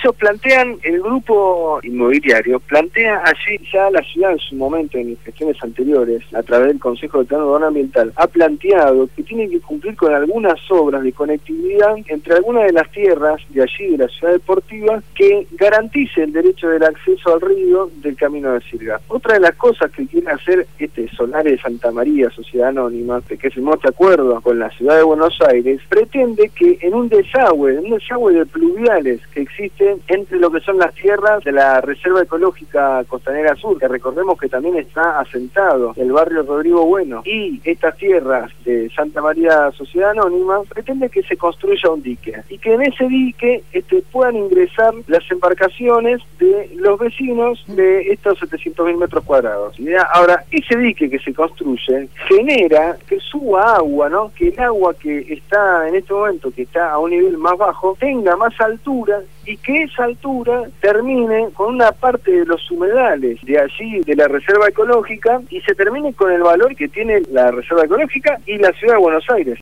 Ellos plantean, el grupo inmobiliario plantea allí, ya la ciudad en su momento, en gestiones anteriores, a través del Consejo de Plano Urbano Ambiental, ha planteado que tienen que cumplir con algunas obras de conectividad entre algunas de las tierras de allí, de la ciudad deportiva, que garantice el derecho del acceso al río del Camino de Sirga. Otra de las cosas que quiere hacer Solares de Santa María, Sociedad Anónima, que firmó este acuerdo con la ciudad de Buenos Aires, pretende que en un desagüe de pluviales que existe entre lo que son las tierras de la Reserva Ecológica Costanera Sur, que recordemos que también está asentado el barrio Rodrigo Bueno, y estas tierras de Santa María Sociedad Anónima, pretende que se construya un dique, y que en ese dique puedan ingresar las embarcaciones de los vecinos de estos 700.000 metros cuadrados. Ahora, ese dique que se construye genera que suba agua, ¿no? Que el agua que está en este momento, que está a un nivel más bajo, tenga más altura, y que esa altura termine con una parte de los humedales de allí, de la Reserva Ecológica, y se termine con el valor que tiene la Reserva Ecológica y la Ciudad de Buenos Aires.